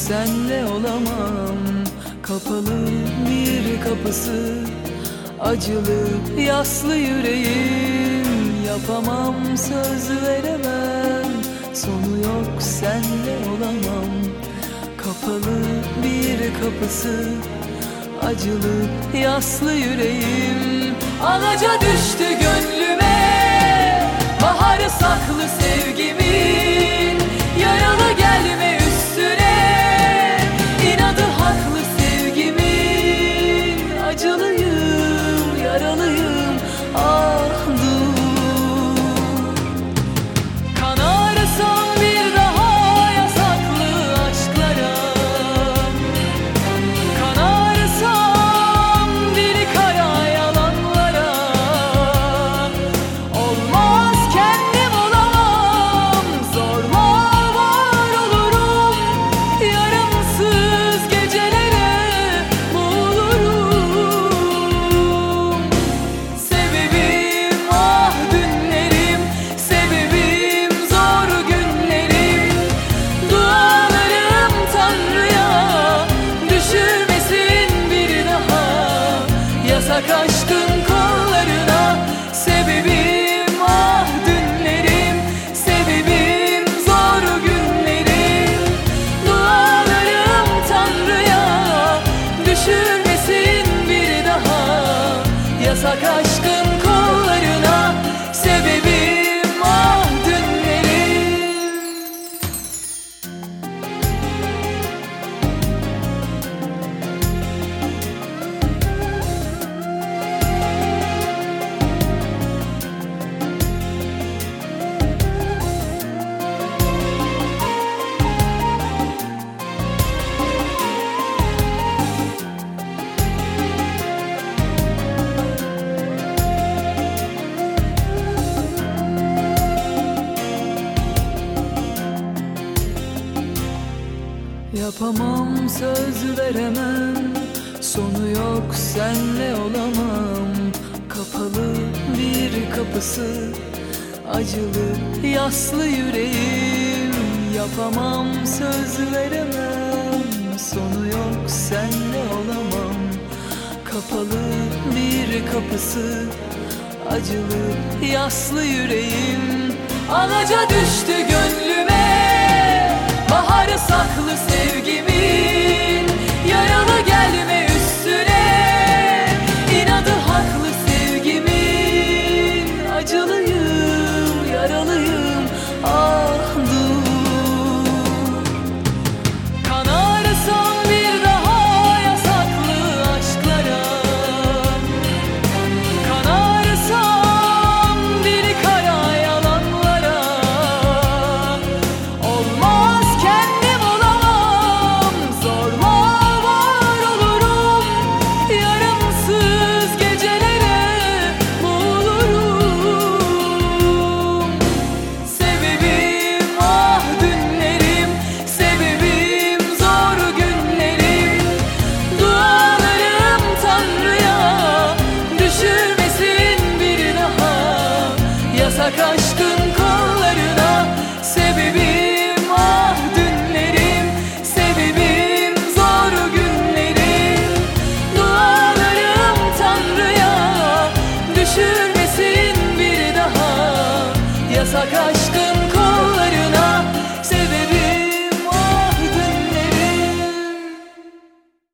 senle olamam. Kapalı bir kapısı, acılı yaslı yüreğim. Yapamam, söz veremem, sonu yok senle olamam. Kapalı bir kapısı, acılı yaslı yüreğim. Alaca düştü gönlüme, baharı saklı sevgimin. Yaralı gelme üstüne, inadı haklı sevgimin. Acılıyım, yaralıyım, ah dur. Kanarsam bir daha yasaklı aşklara, kanarsam deli kara yalanlara. Olmaz, kendim olamam, zorla var olurum. Yarımsız gecelere boğulurum. Sebebim ah dünlerim, sebebim zor günlerim. Dualarım Tanrı'ya, düşürmesin bir daha yasak aşkın kollarına. Sebebim ah dünlerim, sebebim zor günlerim. Dualarım Tanrı'ya, düşürmesin bir daha yasak aşkın kollarına. Sebebim ah dünlerim. Yapamam, söz veremem, sonu yok senle olamam. Kapalı bir kapısı, acılı yaslı yüreğim. Yapamam, söz veremem, sonu yok senle olamam. Kapalı bir kapısı, acılı yaslı yüreğim. Alaca düştü gönlüme, baharı saklı sevgimin. Yaralı gelme üstüne, inadı haklı sevgimin. Acılıyım, yaralıyım, ah dur. Kanarsam bir daha yasaklı aşklara, kanarsam deli kara yalanlara. Olmaz, kendim olamam, zorla var olurum. Yarımsız gecelere boğulurum. Sebebim ah dünlerim, sebebim zor günlerim. Dualarım Tanrı'ya, düşürmesin bir daha yasak aşkın kollarına. Sebebim ah dünlerim, sebebim zor günlerim. Dualarım Tanrı'ya, düşürmesin bir daha yasak aşkın